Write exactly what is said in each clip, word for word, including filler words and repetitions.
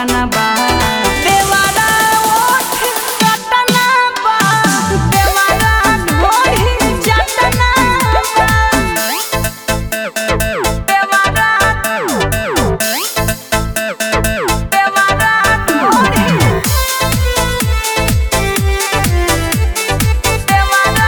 पटना बा देवारा ओठ कटना बा देवारा ढोरी चटना बा देवारा देवारा ढोरी देवारा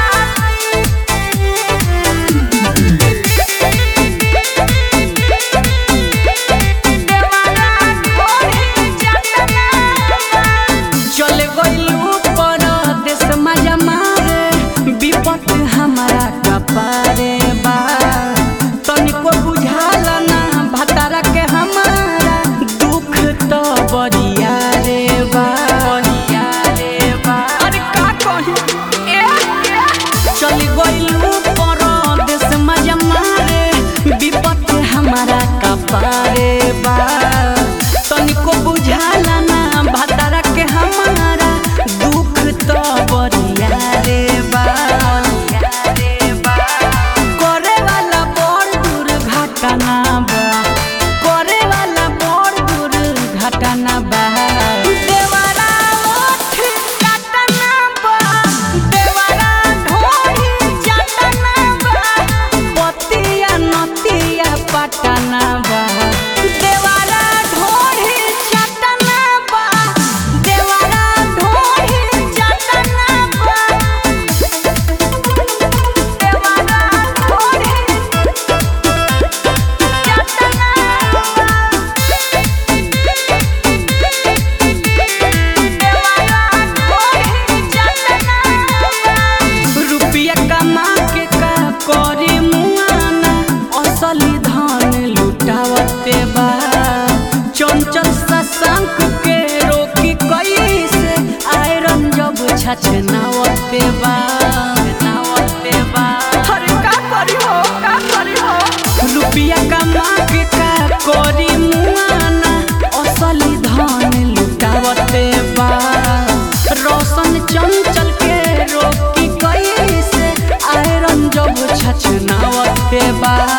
चले गइलू परदेस मजा मारे विपत हमारा कपारे बा तनिको बुझाला ना भतारा के हमारा दुख तो बरिया रे बा बरिया रे बा अरे का कही ए चले गइलू परदेस मजा मारे विपत हमारा कपारे बा तनिको बुझाला ना भतारा के हमारा दुख तो बरिया रे बा करे वाला बड़ दुर्घटना बा करे वाला बड़ दुर्घटना बा देवारा ओठ कटना बा देवारा ढोरी चटना बा पतिया नतिया पटना बा देवारा ढोरी चटना बा देवारा ढोरी चटना बा देवारा ढोरी चटना बा देवारा ढोरी चटना बा रुपया कमा के का करी मुआना असली धन लुटावते बा चंचल सशंक के रोकी कैसे आयरन जब छछनावते बा नावते बा अरे का करी हो का करी हो रुपया कमा के का करी मुआना असली धन लुटावते बा रोशन चंचल के रोकी कैसे आयरन जब छछनावते बा